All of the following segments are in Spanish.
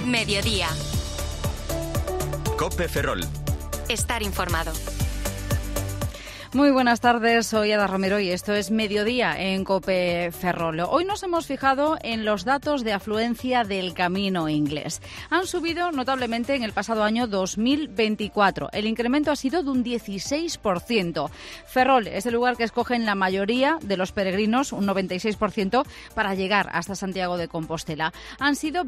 Mediodía. COPE Ferrol. Estar informado. Muy buenas tardes, soy Ada Romero y esto es Mediodía en COPE Ferrol. Hoy nos hemos fijado en los datos de afluencia del Camino Inglés. Han subido notablemente en el pasado año 2024. El incremento ha sido de un 16%. Ferrol es el lugar que escogen la mayoría de los peregrinos, un 96%, para llegar hasta Santiago de Compostela. Han sido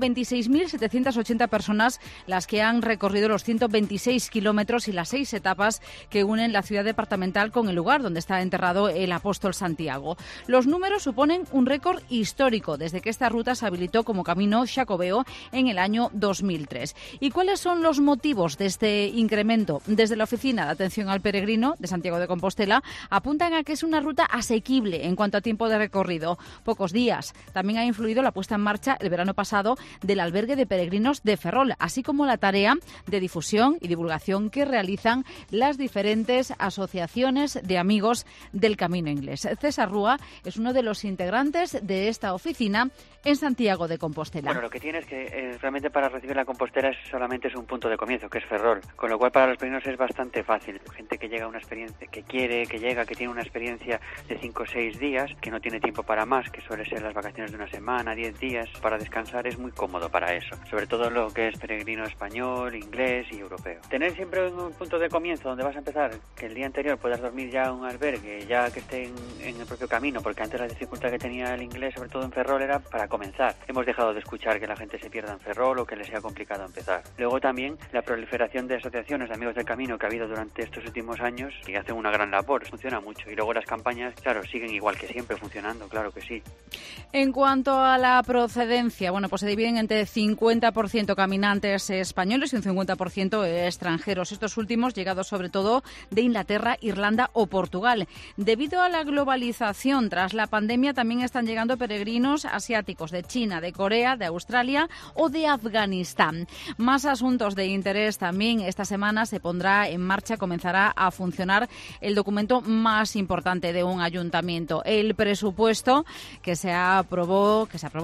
26.780 personas las que han recorrido los 126 kilómetros y las 6 etapas que unen la ciudad departamental con el lugar donde está enterrado el apóstol Santiago. Los números suponen un récord histórico desde que esta ruta se habilitó como camino xacobeo en el año 2003. ¿Y cuáles son los motivos de este incremento? Desde la Oficina de Atención al Peregrino de Santiago de Compostela apuntan a que es una ruta asequible en cuanto a tiempo de recorrido, pocos días. También ha influido la puesta en marcha el verano pasado del albergue de peregrinos de Ferrol, así como la tarea de difusión y divulgación que realizan las diferentes asociaciones de amigos del Camino Inglés. César Rúa es uno de los integrantes de esta oficina en Santiago de Compostela. Bueno, lo que tiene es que realmente para recibir la Compostela solamente es un punto de comienzo, que es Ferrol, con lo cual para los peregrinos es bastante fácil. Gente que llega a una experiencia, que quiere, que llega, que tiene una experiencia de 5 o 6 días, que no tiene tiempo para más, que suele ser las vacaciones de una semana, 10 días, para descansar es muy cómodo para eso, sobre todo lo que es peregrino español, inglés y europeo. Tener siempre un punto de comienzo donde vas a empezar, que el día anterior puedas dormir ya en un albergue, ya que esté en el propio camino, porque antes la dificultad que tenía el inglés, sobre todo en Ferrol, era para comenzar. Hemos dejado de escuchar que la gente se pierda en Ferrol o que le sea complicado empezar. Luego también la proliferación de asociaciones de amigos del camino que ha habido durante estos últimos años y hacen una gran labor, funciona mucho. Y luego las campañas, claro, siguen igual que siempre funcionando, claro que sí. En cuanto a la procedencia, bueno, pues se dividen entre 50% caminantes españoles y un 50% extranjeros. Estos últimos llegados sobre todo de Inglaterra, Irlanda o Portugal. Debido a la globalización tras la pandemia también están llegando peregrinos asiáticos de China, de Corea, de Australia o de Afganistán. Más asuntos de interés también. Esta semana se pondrá en marcha, comenzará a funcionar el documento más importante de un ayuntamiento, el presupuesto que se aprobó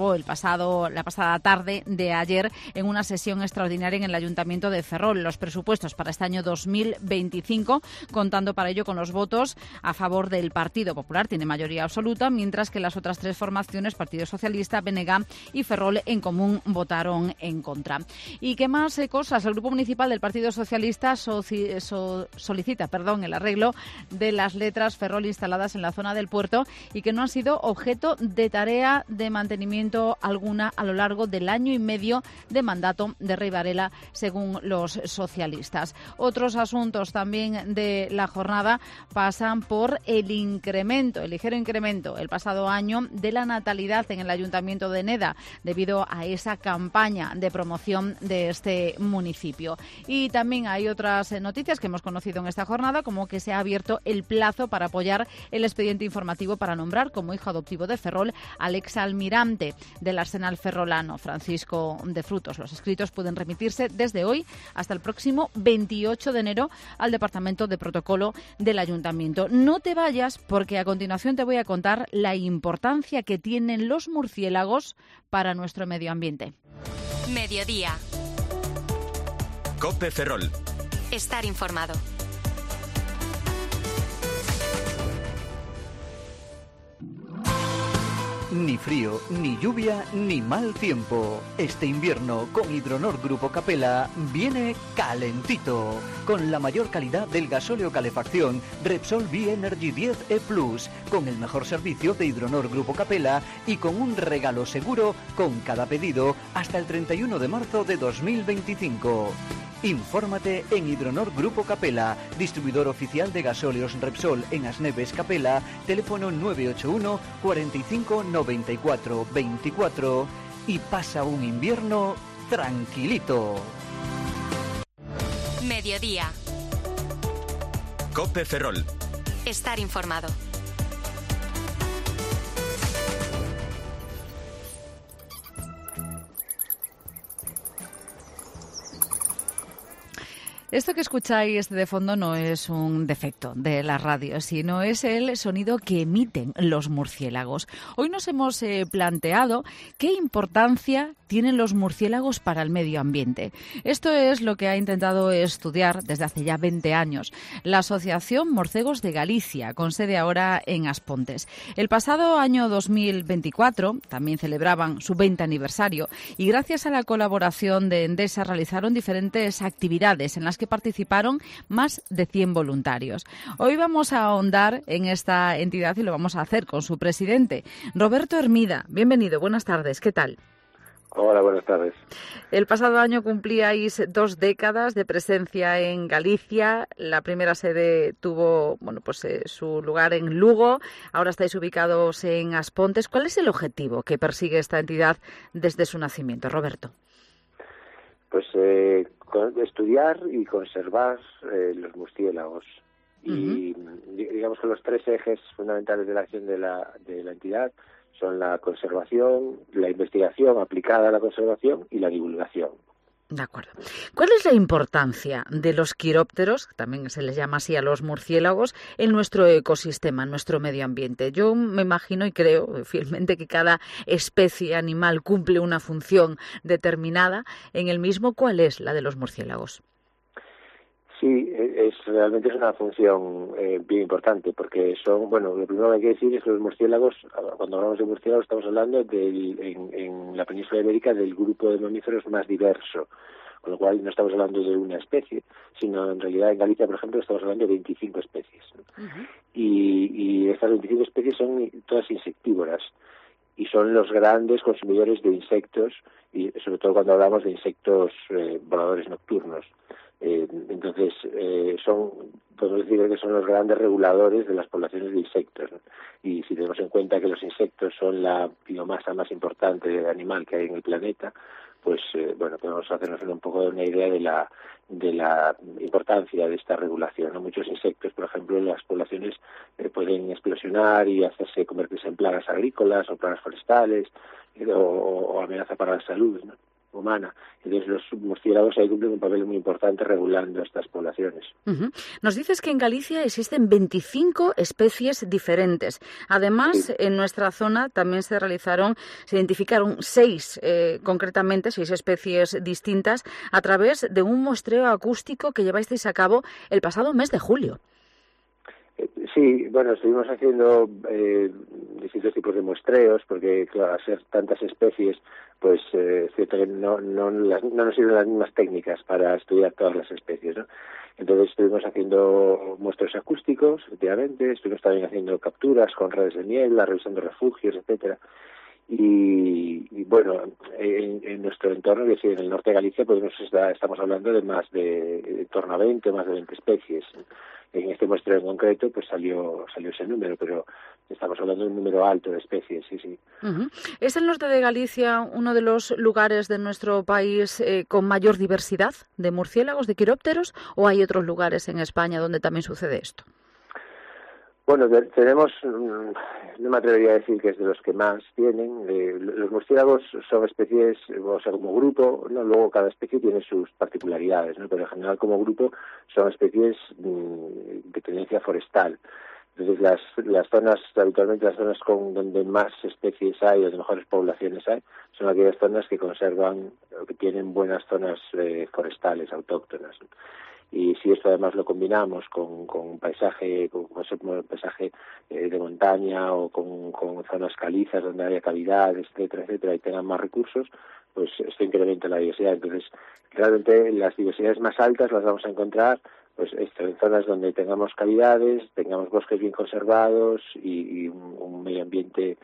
la pasada tarde de ayer en una sesión extraordinaria en el Ayuntamiento de Ferrol. Los presupuestos para este año 2025, contando para ello con los votos a favor del Partido Popular, tiene mayoría absoluta, mientras que las otras tres formaciones, Partido Socialista, BNG y Ferrol en común, votaron en contra. ¿Y qué más cosas? El Grupo Municipal del Partido Socialista solicita el arreglo de las letras Ferrol instaladas en la zona del puerto y que no han sido objeto de tarea de mantenimiento alguna a lo largo del año y medio de mandato de Rey Varela, según los socialistas. Otros asuntos también de la jornada pasan por el ligero incremento el pasado año de la natalidad en el Ayuntamiento de Neda, debido a esa campaña de promoción de este municipio. Y también hay otras noticias que hemos conocido en esta jornada, como que se ha abierto el plazo para apoyar el expediente informativo para nombrar como hijo adoptivo de Ferrol al exalmirante del Arsenal ferrolano, Francisco de Frutos. Los escritos pueden remitirse desde hoy hasta el próximo 28 de enero al Departamento de Protocolo del Ayuntamiento. No te vayas, porque a continuación te voy a contar la importancia que tienen los murciélagos para nuestro medio ambiente. Mediodía. COPE Ferrol. Estar informado. Ni frío, ni lluvia, ni mal tiempo. Este invierno con Hidronor Grupo Capella viene calentito. Con la mayor calidad del gasóleo calefacción Repsol B-Energy 10E Plus. Con el mejor servicio de Hidronor Grupo Capella y con un regalo seguro con cada pedido hasta el 31 de marzo de 2025. Infórmate en Hidronor Grupo Capella, distribuidor oficial de gasóleos Repsol en Asneves Capella, teléfono 981 45 94 24 y pasa un invierno tranquilito. Mediodía. COPE Ferrol. Estar informado. Esto que escucháis de fondo no es un defecto de la radio, sino es el sonido que emiten los murciélagos. Hoy nos hemos planteado qué importancia tienen los murciélagos para el medio ambiente. Esto es lo que ha intentado estudiar desde hace ya 20 años la Asociación Morcegos de Galicia, con sede ahora en Aspontes. El pasado año 2024 también celebraban su 20 aniversario y gracias a la colaboración de Endesa realizaron diferentes actividades en las que participaron más de 100 voluntarios. Hoy vamos a ahondar en esta entidad y lo vamos a hacer con su presidente, Roberto Hermida. Bienvenido, buenas tardes, ¿qué tal? Hola, buenas tardes. El pasado año cumplíais 2 décadas de presencia en Galicia. La primera sede tuvo su lugar en Lugo. Ahora estáis ubicados en Aspontes. ¿Cuál es el objetivo que persigue esta entidad desde su nacimiento, Roberto? Pues estudiar y conservar los murciélagos. Y digamos que los 3 ejes fundamentales de la acción de la entidad son la conservación, la investigación aplicada a la conservación y la divulgación. De acuerdo. ¿Cuál es la importancia de los quirópteros, también se les llama así a los murciélagos, en nuestro ecosistema, en nuestro medio ambiente? Yo me imagino y creo fielmente que cada especie animal cumple una función determinada en el mismo. ¿Cuál es la de los murciélagos? Sí, realmente es una función bien importante, porque lo primero que hay que decir es que los murciélagos, cuando hablamos de murciélagos estamos hablando en la península ibérica del grupo de mamíferos más diverso, con lo cual no estamos hablando de una especie, sino en realidad en Galicia, por ejemplo, estamos hablando de 25 especies, ¿no? Y estas 25 especies son todas insectívoras y son los grandes consumidores de insectos, y sobre todo cuando hablamos de insectos voladores nocturnos. Entonces, podemos decir que son los grandes reguladores de las poblaciones de insectos, ¿no? Y si tenemos en cuenta que los insectos son la biomasa más importante animal que hay en el planeta, pues podemos hacernos un poco una idea de la importancia de esta regulación, ¿no? Muchos insectos, por ejemplo, las poblaciones pueden explosionar y convertirse en plagas agrícolas o plagas forestales o amenaza para la salud, ¿no?, humana. Entonces los murciélagos ahí cumplen un papel muy importante regulando estas poblaciones. Nos dices que en Galicia existen 25 especies diferentes. Además, sí, en nuestra zona también se identificaron 6 concretamente, 6 especies distintas a través de un muestreo acústico que llevasteis a cabo el pasado mes de julio. Sí, estuvimos haciendo distintos tipos de muestreos, porque claro, al ser tantas especies, pues es cierto que no nos sirven las mismas técnicas para estudiar todas las especies, ¿no? Entonces estuvimos haciendo muestreos acústicos, efectivamente, estuvimos también haciendo capturas con redes de niebla, revisando refugios, etcétera. Y en nuestro entorno, es decir, en el norte de Galicia, pues estamos hablando de en torno a 20 especies. En este muestreo en concreto pues salió ese número, pero estamos hablando de un número alto de especies, sí. ¿Es el norte de Galicia uno de los lugares de nuestro país con mayor diversidad de murciélagos, de quirópteros, o hay otros lugares en España donde también sucede esto? Bueno, tenemos, no me atrevería a decir que es de los que más tienen. Los murciélagos son especies, como grupo, ¿no? Luego cada especie tiene sus particularidades, ¿no? Pero en general como grupo son especies de tendencia forestal. Entonces habitualmente las zonas donde más especies hay, donde mejores poblaciones hay, son aquellas zonas que conservan o que tienen buenas zonas forestales, autóctonas, ¿no? Y si esto además lo combinamos con un paisaje, con un paisaje de montaña o con zonas calizas donde haya cavidades, etcétera, y tengan más recursos, pues esto incrementa la diversidad. Entonces, realmente las diversidades más altas las vamos a encontrar pues en zonas donde tengamos cavidades, tengamos bosques bien conservados y un medio ambiente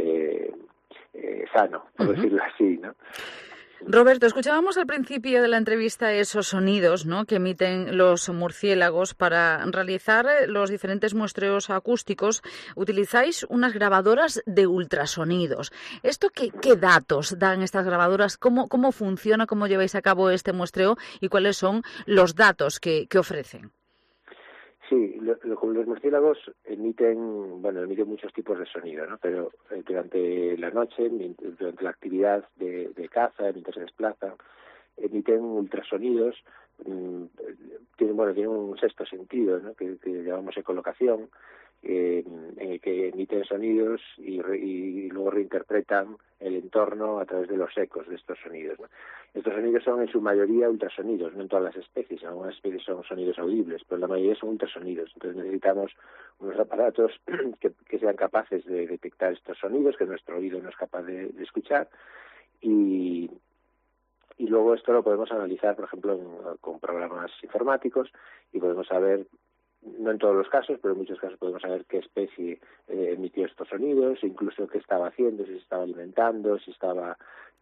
sano, por decirlo así, ¿no? Roberto, escuchábamos al principio de la entrevista esos sonidos, ¿no?, que emiten los murciélagos. Para realizar los diferentes muestreos acústicos utilizáis unas grabadoras de ultrasonidos. ¿Esto qué datos dan estas grabadoras? ¿Cómo funciona? ¿Cómo lleváis a cabo este muestreo? ¿Y cuáles son los datos que ofrecen? Sí, los murciélagos emiten muchos tipos de sonido, ¿no? Pero durante la noche, durante la actividad de caza, mientras se desplazan, emiten ultrasonidos, tienen un sexto sentido, ¿no? que llamamos ecolocación, en el que emiten sonidos y luego reinterpretan el entorno a través de los ecos de estos sonidos, ¿no? Estos sonidos son en su mayoría ultrasonidos, no en todas las especies. En algunas especies son sonidos audibles, pero la mayoría son ultrasonidos. Entonces necesitamos unos aparatos que sean capaces de detectar estos sonidos que nuestro oído no es capaz de escuchar, y luego esto lo podemos analizar, por ejemplo, con programas informáticos, y podemos saber, no en todos los casos, pero en muchos casos podemos saber qué especie emitió estos sonidos, incluso qué estaba haciendo, si se estaba alimentando, si estaba,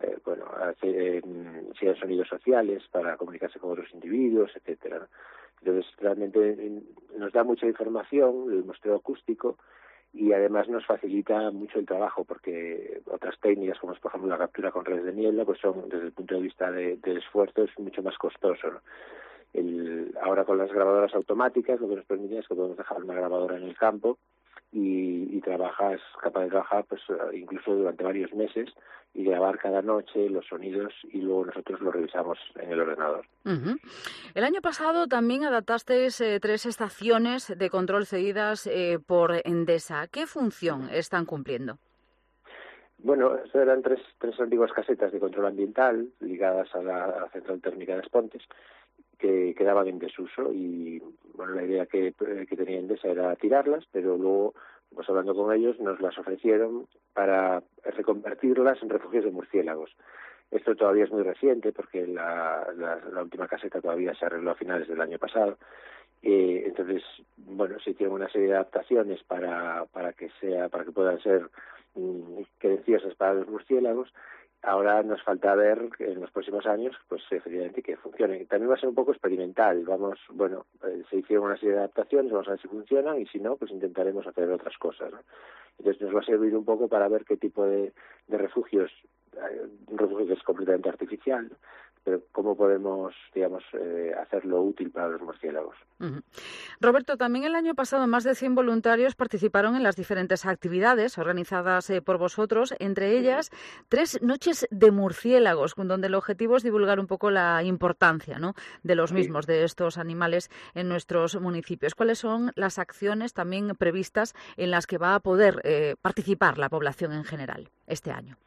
si eran sonidos sociales para comunicarse con otros individuos, etcétera. Entonces, realmente nos da mucha información el muestreo acústico, y además nos facilita mucho el trabajo, porque otras técnicas, como es por ejemplo la captura con redes de niebla, pues son, desde el punto de vista del esfuerzo, es mucho más costoso, ¿no? Ahora con las grabadoras automáticas lo que nos permite es que podemos dejar una grabadora en el campo y es capaz de trabajar pues incluso durante varios meses y grabar cada noche los sonidos, y luego nosotros los revisamos en el ordenador. Uh-huh. El año pasado también adaptasteis 3 estaciones de control cedidas por Endesa. ¿Qué función están cumpliendo? Bueno, eso eran tres antiguas casetas de control ambiental ligadas a la central térmica de Aspontes, que quedaban en desuso, y bueno, la idea que tenía Endesa era tirarlas, pero luego, pues hablando con ellos, nos las ofrecieron para reconvertirlas en refugios de murciélagos. Esto todavía es muy reciente, porque la última caseta todavía se arregló a finales del año pasado. Entonces, bueno, se hicieron una serie de adaptaciones para que puedan ser querenciosas para los murciélagos. Ahora nos falta ver en los próximos años, pues efectivamente, que funcionen. También va a ser un poco experimental. Se hicieron una serie de adaptaciones, vamos a ver si funcionan, y si no, pues intentaremos hacer otras cosas, ¿no? Entonces nos va a servir un poco para ver qué tipo de refugios, un refugio que es completamente artificial, ¿no? Pero cómo podemos, hacerlo útil para los murciélagos. Uh-huh. Roberto, también el año pasado más de 100 voluntarios participaron en las diferentes actividades organizadas por vosotros, entre ellas 3 noches de murciélagos, donde el objetivo es divulgar un poco la importancia, ¿no?, de los mismos, de estos animales en nuestros municipios. ¿Cuáles son las acciones también previstas en las que va a poder participar la población en general este año?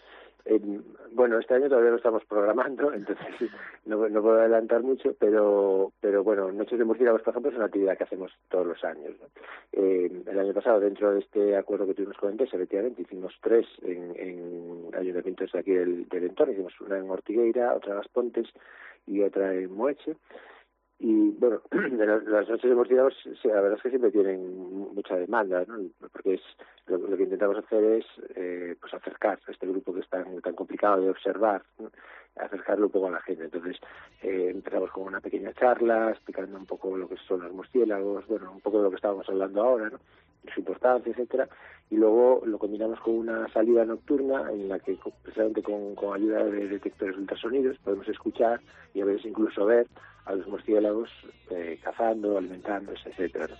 Este año todavía lo estamos programando, entonces no puedo adelantar mucho, pero bueno, Noches de Murciélagos, por ejemplo, es una actividad que hacemos todos los años, ¿no? El año pasado, dentro de este acuerdo que tuvimos con Endesa, efectivamente hicimos 3 en ayuntamientos de aquí del entorno. Hicimos una en Ortigueira, otra en Aspontes y otra en Moeche. Y bueno, las Noches de Murciélagos, la verdad es que siempre tienen mucha demanda, ¿no? Porque lo que intentamos hacer es pues acercar a este grupo que es tan complicado de observar, ¿no?, acercarlo un poco a la gente. Entonces empezamos con una pequeña charla explicando un poco lo que son los murciélagos, bueno, un poco de lo que estábamos hablando ahora, ¿no?, su importancia, etcétera, y luego lo combinamos con una salida nocturna en la que, precisamente con ayuda de detectores de ultrasonidos, podemos escuchar y a veces incluso ver a los murciélagos cazando, alimentándose, etcétera, ¿no?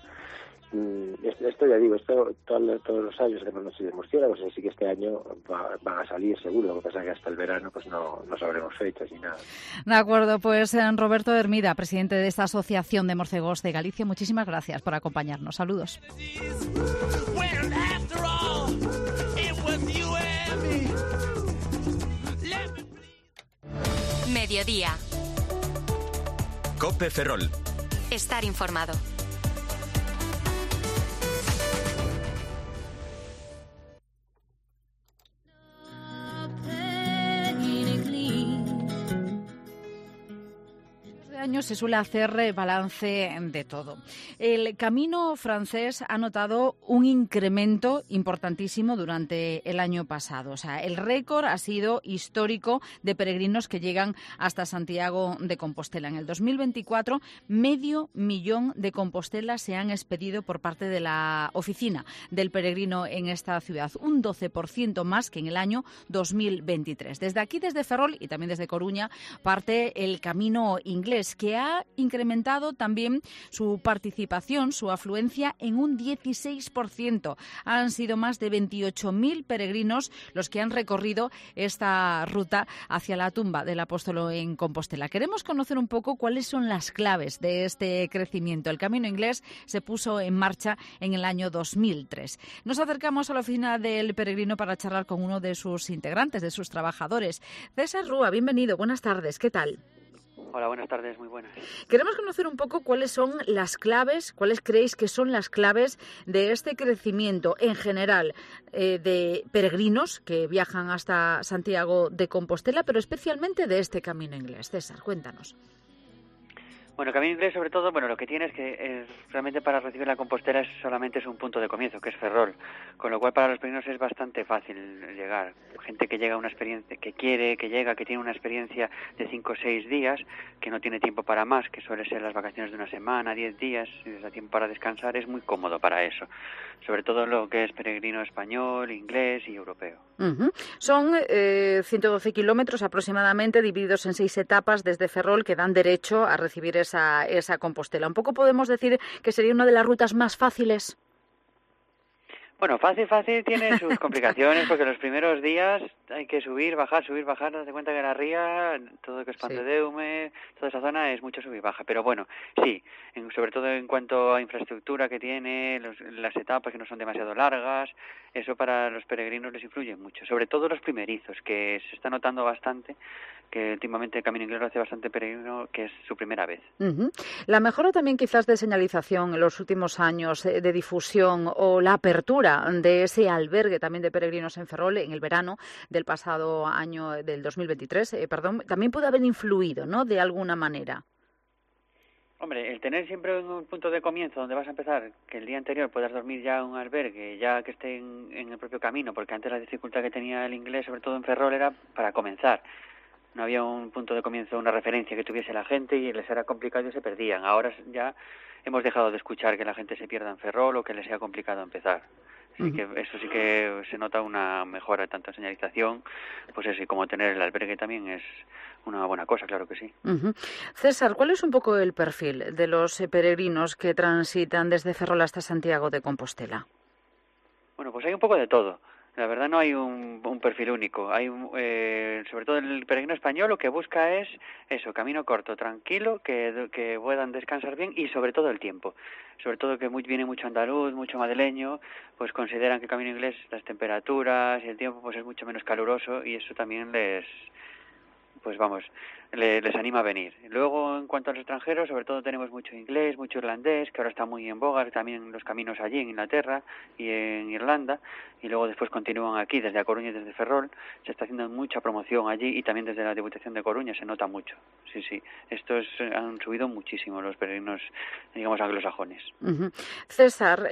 Esto ya digo, todos los años hacemos Noches de Murciélagos, así que este año van a salir seguro. Lo que pasa es que hasta el verano pues no sabremos fechas ni nada. De acuerdo, pues Roberto Hermida, presidente de esta Asociación de Morcegos de Galicia, muchísimas gracias por acompañarnos. Saludos. Mediodía. COPE Ferrol. Estar informado. Se suele hacer balance de todo. El Camino francés ha notado un incremento importantísimo durante el año pasado. O sea, el récord ha sido histórico de peregrinos que llegan hasta Santiago de Compostela. En el 2024, 500.000 de compostelas se han expedido por parte de la oficina del peregrino en esta ciudad, un 12% más que en el año 2023. Desde aquí, desde Ferrol y también desde Coruña, parte el Camino inglés, que ha incrementado también su participación, su afluencia en un 16%. Han sido más de 28.000 peregrinos los que han recorrido esta ruta hacia la tumba del apóstol en Compostela. Queremos conocer un poco cuáles son las claves de este crecimiento. El Camino Inglés se puso en marcha en el año 2003. Nos acercamos a la oficina del peregrino para charlar con uno de sus integrantes, de sus trabajadores. César Rúa, bienvenido. Buenas tardes. ¿Qué tal? Hola, buenas tardes, muy buenas. Queremos conocer un poco cuáles son las claves, cuáles creéis que son las claves de este crecimiento en general de peregrinos que viajan hasta Santiago de Compostela, pero especialmente de este Camino Inglés. César, cuéntanos. Bueno, Camino Inglés, sobre todo, lo que tiene es que realmente para recibir la Compostela solamente es un punto de comienzo, que es Ferrol, con lo cual para los peregrinos es bastante fácil llegar. Gente que llega a una experiencia, que quiere, que llega, que tiene una experiencia de 5 o 6 días, que no tiene tiempo para más, que suele ser las vacaciones de una semana, 10 días, y les da tiempo para descansar, es muy cómodo para eso. Sobre todo lo que es peregrino español, inglés y europeo. Uh-huh. Son 112 kilómetros aproximadamente, divididos en 6 etapas desde Ferrol, que dan derecho a recibir esa Compostela. ¿Un poco podemos decir que sería una de las rutas más fáciles? Bueno, fácil tiene sus complicaciones, porque los primeros días hay que subir, bajar, date cuenta que la ría, todo lo que es Pantedeume, toda esa zona es mucho subir y baja, pero bueno, sí, sobre todo en cuanto a infraestructura que tiene, las etapas que no son demasiado largas, eso para los peregrinos les influye mucho, sobre todo los primerizos, que se está notando bastante, que últimamente el Camino Inglés lo hace bastante peregrino, que es su primera vez. Uh-huh. La mejora también quizás de señalización en los últimos años, de difusión, o la apertura de ese albergue también de peregrinos en Ferrol en el verano del pasado año, del 2023, también puede haber influido, ¿no?, de alguna manera. Hombre, el tener siempre un punto de comienzo donde vas a empezar, que el día anterior puedas dormir ya en un albergue, ya que esté en el propio camino, porque antes la dificultad que tenía el inglés, sobre todo en Ferrol, era para comenzar. No había un punto de comienzo, una referencia que tuviese la gente y les era complicado y se perdían. Ahora ya hemos dejado de escuchar que la gente se pierda en Ferrol o que les sea complicado empezar. Así que eso sí que se nota una mejora tanto en señalización, pues eso, y como tener el albergue también es una buena cosa, claro que sí. Uh-huh. César, ¿cuál es un poco el perfil de los peregrinos que transitan desde Ferrol hasta Santiago de Compostela? Bueno, pues hay un poco de todo. La verdad no hay un perfil único. Hay sobre todo el peregrino español lo que busca es eso, camino corto, tranquilo, que puedan descansar bien y sobre todo el tiempo. Sobre todo que viene mucho andaluz, mucho madrileño, pues consideran que el Camino Inglés, las temperaturas y el tiempo pues es mucho menos caluroso y eso también les anima a venir. Luego, en cuanto a los extranjeros, sobre todo tenemos mucho inglés, mucho irlandés, que ahora está muy en boga, también los caminos allí en Inglaterra y en Irlanda, y luego después continúan aquí desde A Coruña y desde Ferrol. Se está haciendo mucha promoción allí y también desde la Diputación de Coruña se nota mucho. Sí. Han subido muchísimo los peregrinos, digamos, anglosajones. Uh-huh. César,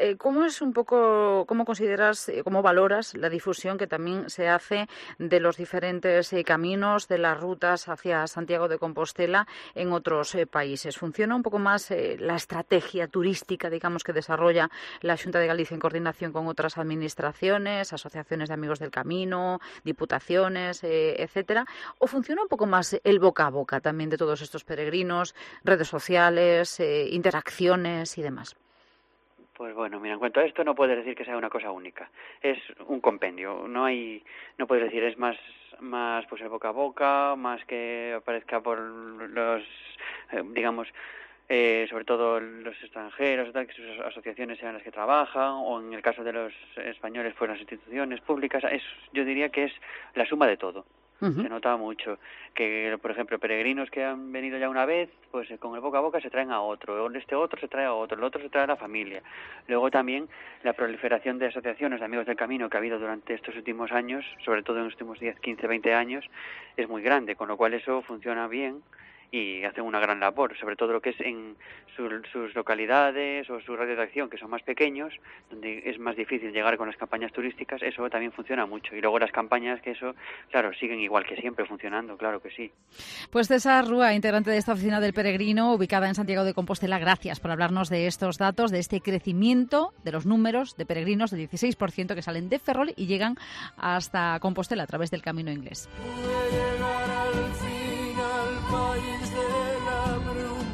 ¿cómo consideras, cómo valoras la difusión que también se hace de los diferentes caminos, de las rutas hacia Santiago de Compostela en otros países? ¿Funciona un poco más la estrategia turística, digamos, que desarrolla la Xunta de Galicia en coordinación con otras administraciones, asociaciones de amigos del camino, diputaciones, etcétera? ¿O funciona un poco más el boca a boca también de todos estos peregrinos, redes sociales, interacciones y demás? Pues bueno, mira, en cuanto a esto no puedes decir que sea una cosa única. Es un compendio. No puedes decir es más pues el boca a boca, más que aparezca por los, digamos, sobre todo los extranjeros, que sus asociaciones sean las que trabajan, o en el caso de los españoles, pues las instituciones públicas. Yo diría que es la suma de todo. Uh-huh. Se nota mucho que, por ejemplo, peregrinos que han venido ya una vez, pues con el boca a boca se traen a otro, este otro se trae a otro, el otro se trae a la familia. Luego también la proliferación de asociaciones de amigos del camino que ha habido durante estos últimos años, sobre todo en los últimos 10, 15, 20 años, es muy grande, con lo cual eso funciona bien y hacen una gran labor, sobre todo lo que es en sus localidades o su radio de acción, que son más pequeños, donde es más difícil llegar con las campañas turísticas. Eso también funciona mucho. Y luego las campañas, que eso, claro, siguen igual que siempre funcionando, claro que sí. Pues César Rúa, integrante de esta oficina del peregrino, ubicada en Santiago de Compostela, gracias por hablarnos de estos datos, de este crecimiento de los números de peregrinos del 16% que salen de Ferrol y llegan hasta Compostela a través del Camino Inglés. País de la bruma.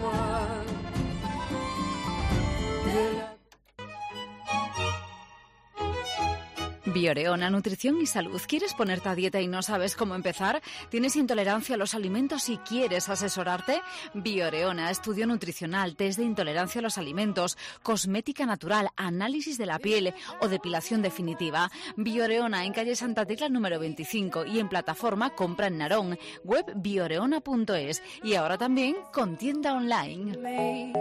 Bioreona, nutrición y salud. ¿Quieres ponerte a dieta y no sabes cómo empezar? ¿Tienes intolerancia a los alimentos y quieres asesorarte? Bioreona, estudio nutricional, test de intolerancia a los alimentos, cosmética natural, análisis de la piel o depilación definitiva. Bioreona en calle Santa Tecla número 25 y en plataforma compra en Narón, web bioreona.es y ahora también con tienda online.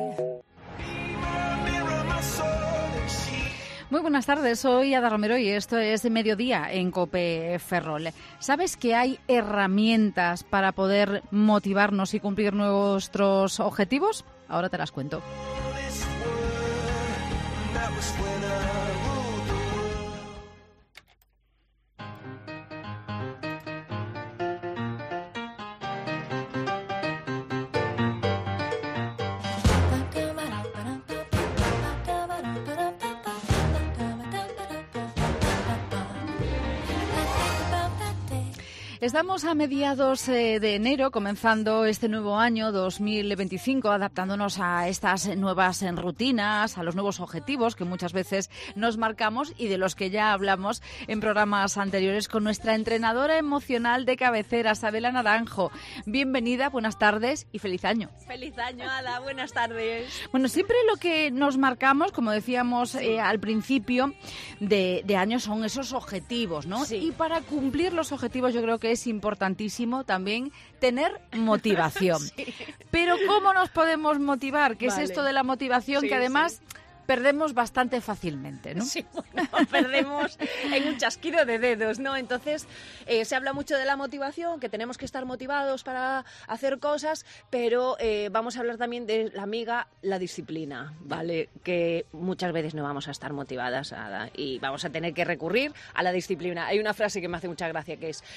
Muy buenas tardes, soy Ada Romero y esto es Mediodía en COPE Ferrol. ¿Sabes que hay herramientas para poder motivarnos y cumplir nuestros objetivos? Ahora te las cuento. Estamos a mediados de enero, comenzando este nuevo año 2025, adaptándonos a estas nuevas rutinas, a los nuevos objetivos que muchas veces nos marcamos y de los que ya hablamos en programas anteriores con nuestra entrenadora emocional de cabecera, Sabela Naranjo. Bienvenida, buenas tardes y feliz año. Feliz año, Ada, buenas tardes. Bueno, siempre lo que nos marcamos, como decíamos al principio de año, son esos objetivos, ¿no? Sí. Y para cumplir los objetivos yo creo que es importantísimo también tener motivación. Sí. Pero ¿cómo nos podemos motivar? ¿Qué es esto de la motivación que además perdemos bastante fácilmente, ¿no? Sí, bueno, perdemos en un chasquido de dedos, ¿no? Entonces, se habla mucho de la motivación, que tenemos que estar motivados para hacer cosas, pero vamos a hablar también de la amiga, la disciplina, ¿vale? Que muchas veces no vamos a estar motivadas y vamos a tener que recurrir a la disciplina. Hay una frase que me hace mucha gracia que es,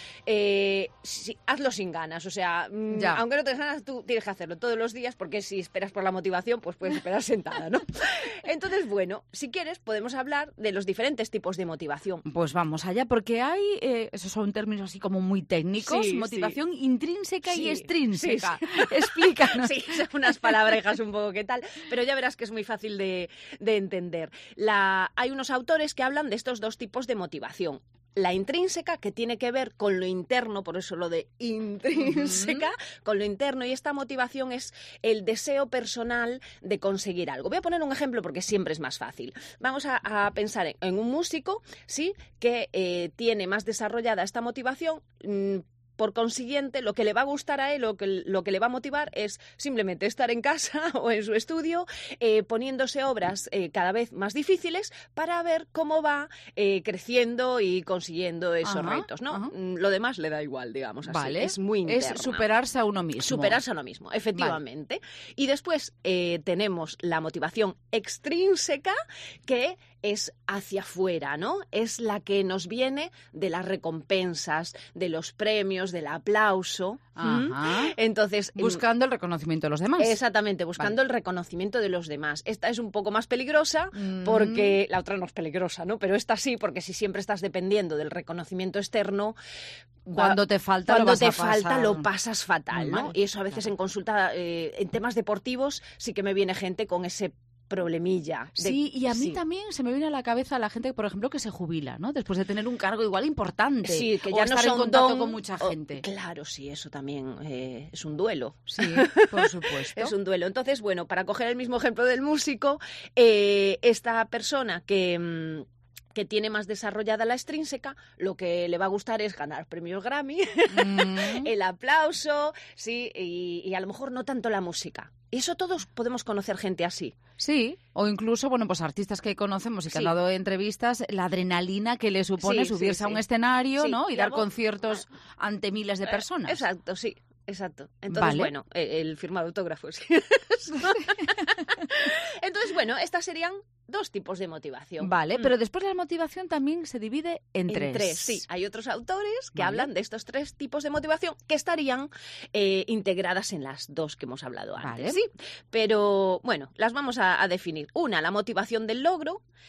hazlo sin ganas, o sea, aunque no tengas ganas, tú tienes que hacerlo todos los días, porque si esperas por la motivación, pues puedes esperar sentada, ¿no? Entonces, bueno, si quieres, podemos hablar de los diferentes tipos de motivación. Pues vamos allá, porque hay, esos son términos así como muy técnicos, motivación intrínseca y extrínseca. Sí. Explícanos. Sí, son unas palabrejas un poco que tal, pero ya verás que es muy fácil de entender. Hay unos autores que hablan de estos dos tipos de motivación. La intrínseca, que tiene que ver con lo interno, por eso lo de intrínseca, con lo interno, y esta motivación es el deseo personal de conseguir algo. Voy a poner un ejemplo porque siempre es más fácil. Vamos a pensar en un músico, ¿sí?, que tiene más desarrollada esta motivación. Por consiguiente, lo que le va a gustar a él, lo que le va a motivar es simplemente estar en casa o en su estudio poniéndose obras cada vez más difíciles para ver cómo va creciendo y consiguiendo esos retos, ¿no? Lo demás le da igual, digamos así. Vale. Es muy interna. Es superarse a uno mismo. Superarse a uno mismo, efectivamente. Vale. Y después tenemos la motivación extrínseca, que es hacia afuera, ¿no? Es la que nos viene de las recompensas, de los premios, del aplauso. Entonces, buscando el reconocimiento de los demás. Exactamente, buscando el reconocimiento de los demás. Esta es un poco más peligrosa porque la otra no es peligrosa, ¿no? Pero esta sí, porque si siempre estás dependiendo del reconocimiento externo, cuando te falta lo pasas fatal, ¿no? Y eso a veces en consulta, en temas deportivos, sí que me viene gente con ese problemilla. Sí, y a mí también se me viene a la cabeza la gente, por ejemplo, que se jubila, ¿no? Después de tener un cargo igual importante. Sí, que o ya estar en contacto con mucha gente. Claro, sí, eso también es un duelo. Sí, por supuesto. Es un duelo. Entonces, bueno, para coger el mismo ejemplo del músico, esta persona que tiene más desarrollada la extrínseca, lo que le va a gustar es ganar premios Grammy, el aplauso, sí, y a lo mejor no tanto la música. Y eso todos podemos conocer gente así. Sí, o incluso, bueno, pues artistas que conocemos y que han dado entrevistas, la adrenalina que le supone subirse a un escenario, ¿no? Y dar conciertos ante miles de personas. Exacto, sí. Exacto. Entonces, bueno, el firmado autógrafos. Entonces, bueno, estas serían dos tipos de motivación. Vale, pero después la motivación también se divide en tres. Sí, hay otros autores que hablan de estos tres tipos de motivación que estarían integradas en las dos que hemos hablado antes. Sí, pero bueno, las vamos a definir. Una, la motivación del logro.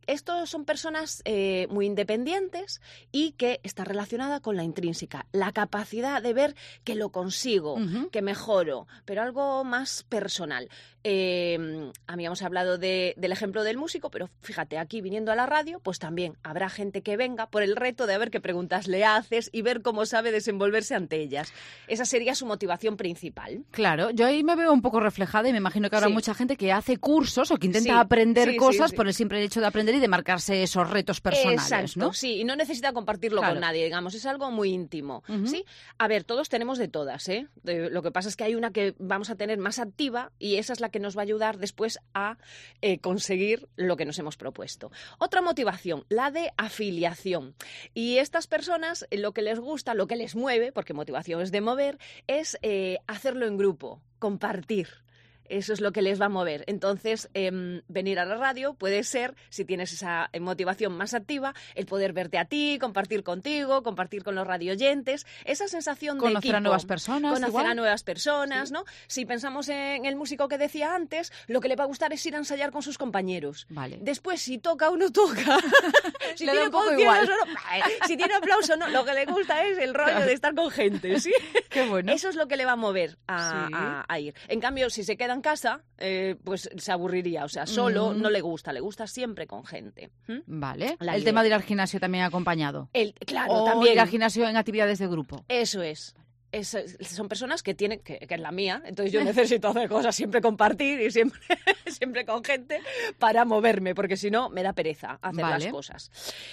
estos son personas muy independientes y que está relacionada con la intrínseca, la capacidad de ver que lo consigo, que mejoro, pero algo más personal. Habíamos hablado del ejemplo del músico, pero fíjate, aquí viniendo a la radio, pues también habrá gente que venga por el reto de ver qué preguntas le haces y ver cómo sabe desenvolverse ante ellas. Esa sería su motivación principal. Claro, yo ahí me veo un poco reflejada y me imagino que habrá mucha gente que hace cursos o que intenta aprender cosas por el simple hecho de aprender y de marcarse esos retos personales. Exacto, ¿no? Sí, y no necesita compartirlo con nadie, digamos, es algo muy íntimo. ¿Sí? A ver, todos tenemos de todas, ¿eh? Lo que pasa es que hay una que vamos a tener más activa y esa es la que nos va a ayudar después a conseguir lo que nos hemos propuesto. Otra motivación, la de afiliación. Y estas personas, lo que les gusta, lo que les mueve, porque motivación es de mover, es hacerlo en grupo, compartir. Eso es lo que les va a mover. Entonces, venir a la radio puede ser, si tienes esa motivación más activa, el poder verte a ti, compartir contigo, compartir con los radioyentes, esa sensación de equipo. Conocer a nuevas personas. Conocer a nuevas personas, ¿no? Si pensamos en el músico que decía antes, lo que le va a gustar es ir a ensayar con sus compañeros. Vale. Después, si toca o no toca, si le tiene da un poco igual. Si tiene aplauso o no, lo que le gusta es el rollo de estar con gente, ¿sí? Qué bueno. Eso es lo que le va a mover a ir. En cambio, si se queda en casa, pues se aburriría. O sea, solo no le gusta siempre con gente. Vale. El tema de ir al gimnasio también acompañado. Claro, o también. Ir al gimnasio en actividades de grupo. Eso es. Son personas que tienen, que es la mía, entonces yo necesito hacer cosas, siempre compartir y siempre con gente para moverme, porque si no me da pereza hacer las cosas.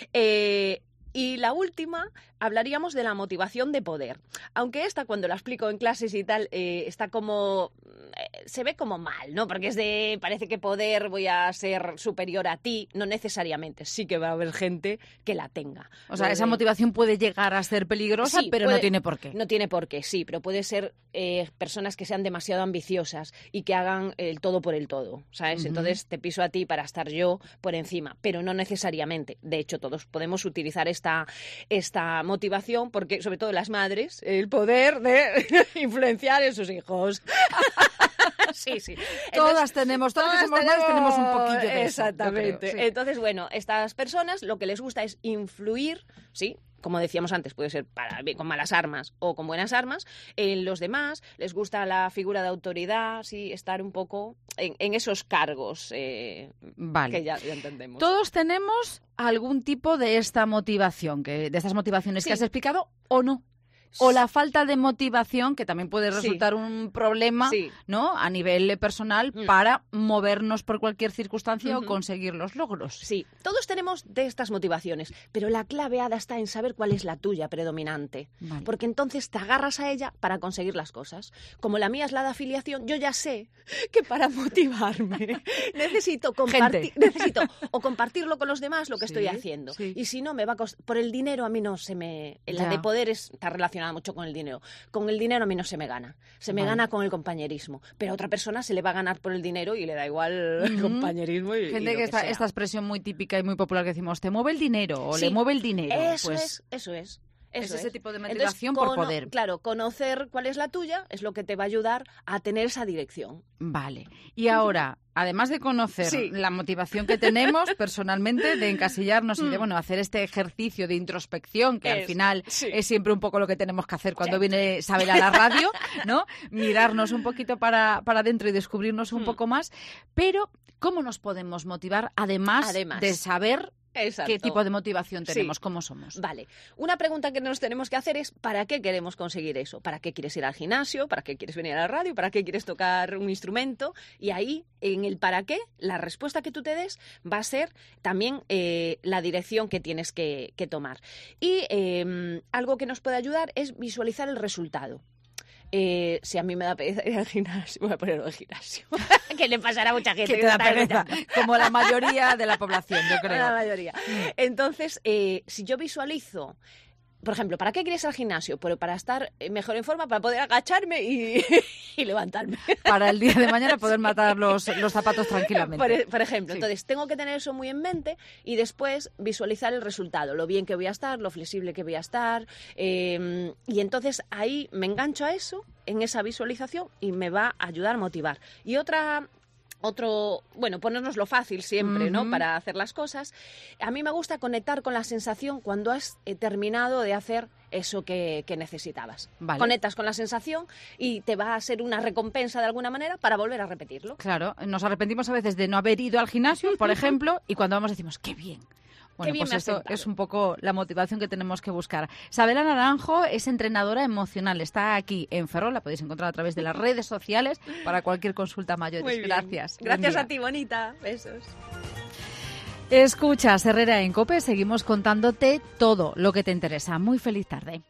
Y la última, hablaríamos de la motivación de poder. Aunque esta, cuando la explico en clases y tal, está como... se ve como mal, ¿no? Porque parece que poder, voy a ser superior a ti. No necesariamente. Sí que va a haber gente que la tenga. O sea, esa motivación puede llegar a ser peligrosa, pero no tiene por qué. No tiene por qué, sí, pero puede ser personas que sean demasiado ambiciosas y que hagan el todo por el todo, ¿sabes? Entonces te piso a ti para estar yo por encima, pero no necesariamente. De hecho, todos podemos utilizar esta motivación, porque sobre todo las madres, el poder de influenciar en sus hijos. Sí. Entonces, todas somos madres, tenemos un poquillo de eso. Exactamente. Creo, sí. Entonces, bueno, estas personas lo que les gusta es influir, ¿sí? Como decíamos antes, puede ser con malas armas o con buenas armas, en los demás. Les gusta la figura de autoridad, sí, estar un poco en esos cargos vale. que ya entendemos. Todos tenemos algún tipo de esta motivación, de estas motivaciones que has explicado, o no. O la falta de motivación, que también puede resultar un problema, ¿no? A nivel personal para movernos por cualquier circunstancia o conseguir los logros. Sí, todos tenemos de estas motivaciones, pero la clave, Ada, está en saber cuál es la tuya predominante. Vale. Porque entonces te agarras a ella para conseguir las cosas. Como la mía es la de afiliación, yo ya sé que para motivarme necesito o compartirlo con los demás lo que estoy haciendo. Sí. Y si no, me va a costar. Por el dinero a mí no se me... La de poder está relacionada mucho con el dinero. Con el dinero a mí no se me gana. Se me gana con el compañerismo. Pero a otra persona se le va a ganar por el dinero y le da igual el compañerismo. Gente que esta expresión muy típica y muy popular que decimos, te mueve el dinero o le mueve el dinero. Eso es. Es ese tipo de motivación. Entonces, por poder. Claro, conocer cuál es la tuya es lo que te va a ayudar a tener esa dirección. Vale. Y ahora, además de conocer la motivación que tenemos personalmente, de encasillarnos y de hacer este ejercicio de introspección, que al final es siempre un poco lo que tenemos que hacer cuando viene Sabel a la radio, ¿no? Mirarnos un poquito para adentro y descubrirnos un poco más. Pero, ¿cómo nos podemos motivar además de saber... Exacto. ¿Qué tipo de motivación tenemos? ¿Cómo somos? Vale. Una pregunta que nos tenemos que hacer es ¿para qué queremos conseguir eso? ¿Para qué quieres ir al gimnasio? ¿Para qué quieres venir a la radio? ¿Para qué quieres tocar un instrumento? Y ahí, en el para qué, la respuesta que tú te des va a ser también la dirección que tienes que tomar. Y algo que nos puede ayudar es visualizar el resultado. Si a mí me da pereza ir al gimnasio, voy a ponerlo al gimnasio. Que le pasará a mucha gente. Que te da pereza, como la mayoría de la población, yo creo. La mayoría. Entonces, si yo visualizo... Por ejemplo, ¿para qué quieres ir al gimnasio? Pero para estar mejor en forma, para poder agacharme y levantarme. Para el día de mañana poder matar los zapatos tranquilamente. Por ejemplo, entonces tengo que tener eso muy en mente y después visualizar el resultado, lo bien que voy a estar, lo flexible que voy a estar. Y entonces ahí me engancho a eso, en esa visualización, y me va a ayudar a motivar. Y otra ponernos lo fácil siempre, ¿no? Para hacer las cosas. A mí me gusta conectar con la sensación cuando has terminado de hacer eso que necesitabas. Vale. Conectas con la sensación y te va a ser una recompensa de alguna manera para volver a repetirlo. Claro, nos arrepentimos a veces de no haber ido al gimnasio, por ejemplo, y cuando vamos decimos, ¡qué bien! Bueno, bien pues me ha esto sentado. es un poco la motivación que tenemos que buscar. Sabela Naranjo es entrenadora emocional, está aquí en Ferrol, la podéis encontrar a través de las redes sociales para cualquier consulta mayor. Muy bien. Gracias. Gracias a ti, bonita. Besos. Escuchas Herrera en COPE, seguimos contándote todo lo que te interesa. Muy feliz tarde.